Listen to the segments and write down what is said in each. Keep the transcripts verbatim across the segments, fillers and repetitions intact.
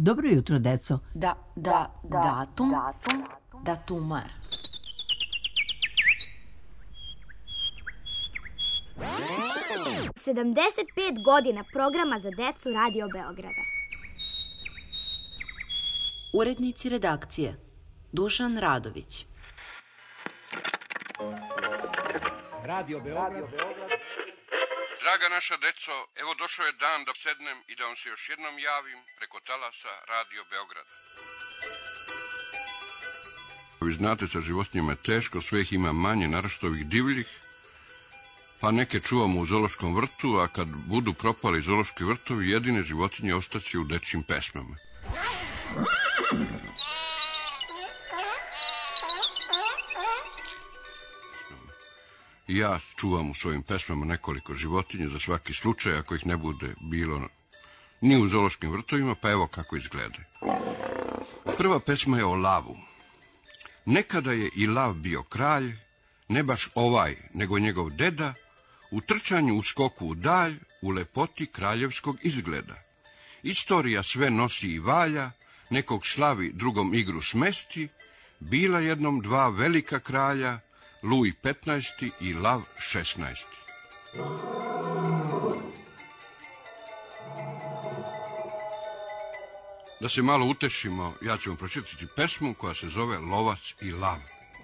Dobro jutro, deco. Da, da, datum, datumar. sedamdeset pet godina programa za decu Radio Beograda. Urednici redakcije Dušan Radović. Radio Beograd. Draga naša deco, evo došao je dan da sednem i da vam se još jednom javim preko talasa Radio Beograda. Vi znate, sa životinjama je teško, sve ih ima manje, naročito ovih divljih, pa neke čuvamo u zoološkom vrtu, a kad budu propali zoološki vrtovi, jedine životinje ostaće u dečjim pesmama. Ja čuvam u svojim pesmama nekoliko životinja za svaki slučaj, ako ih ne bude bilo ni u zoološkim vrtovima, pa evo kako izgleda. Prva pesma je o lavu. Nekada je i lav bio kralj, ne baš ovaj, nego njegov deda, u trčanju u skoku u dalj, u lepoti kraljevskog izgleda. Istorija sve nosi i valja, nekog slavi, drugom igru smesti, bila jednom dva velika kralja, Luj petnaesti i Lav šesnaesti. Da se malo utešimo, ja ću vam pročitati pesmu koja se zove Lovac i lav.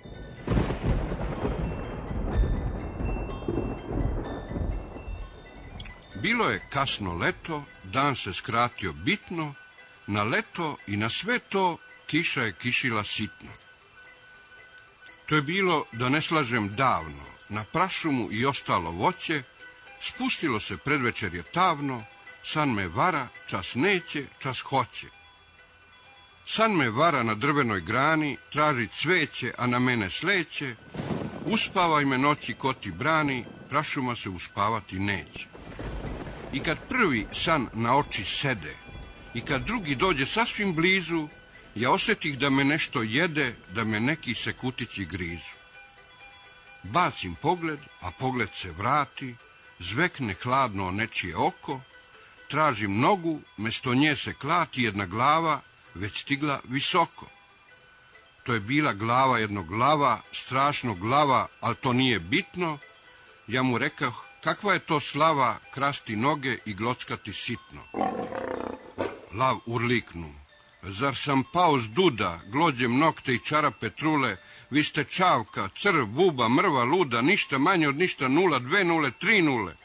Bilo je kasno leto, dan se skratio bitno, na leto i na sve to kiša je kišila sitno. To je bilo, da ne slažem, davno, na prašumu i ostalo voće, spustilo se predvečerje tavno, san me vara, čas neće, čas hoće. San me vara na drvenoj grani, traži cveće, a na mene sleće, uspavaj me noći ko ti brani, prašuma se uspavati neće. I kad prvi san na oči sede, i kad drugi dođe sasvim blizu, ja osjetih da me nešto jede, da me neki sekutići grizu. Bacim pogled, a pogled se vrati, zvekne hladno nečije oko, tražim nogu, mesto nje se klati jedna glava, već stigla visoko. To je bila glava jednog lava, strašnog lava, ali to nije bitno. Ja mu rekao, kakva je to slava, krasti noge i glockati sitno. Lav urliknu. Zar sam pao s duda, glođem nokte i čarape trule, vi ste čavka, crv, buba, mrva, luda, ništa manje od ništa, nula, dve nule, tri nule.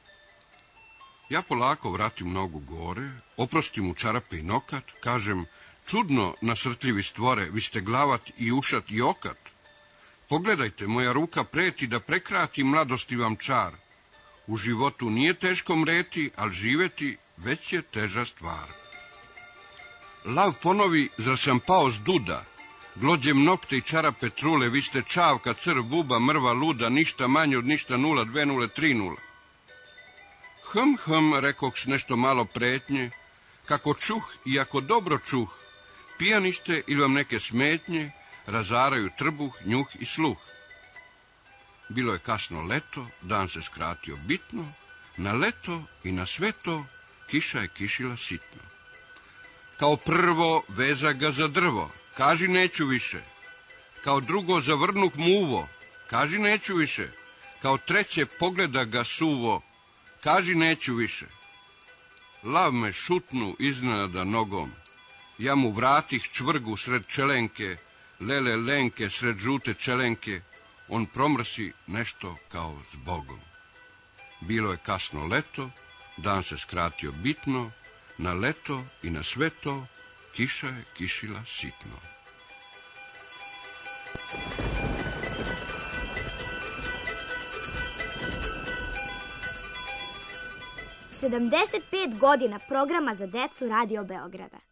Ja polako vratim nogu gore, oprostim u čarape i nokat, kažem, čudno nasrtljivi stvore, vi ste glavat i ušat i okat. Pogledajte, moja ruka preti da prekrati mladosti vam čar. U životu nije teško mreti, ali živeti već je teža stvar. Lav ponovi, zar sam pao s duda, glođem nokte i čarape trule, vi ste čavka, crv, buba, mrva, luda, ništa manje od ništa, nula, dve nule, tri nule. Hm, hm, rekoh s nešto malo pretnje, kako čuh i ako dobro čuh, pijanište ili vam neke smetnje, razaraju trbuh, njuh i sluh. Bilo je kasno leto, dan se skratio bitno, na leto i na sve to kiša je kišila sitno. Kao prvo veza ga za drvo, kaži neću više. Kao drugo zavrnuh muvo, kaži neću više. Kao treće pogleda ga suvo, kaži neću više. Lav me šutnu iznenada nogom, ja mu vratih čvrgu sred čelenke, lele lenke sred žute čelenke, on promrsi nešto kao s Bogom. Bilo je kasno leto, dan se skratio bitno, na leto i na sve to kiša je kišila sitno. sedamdeset pet godina programa za decu Radio Beograda.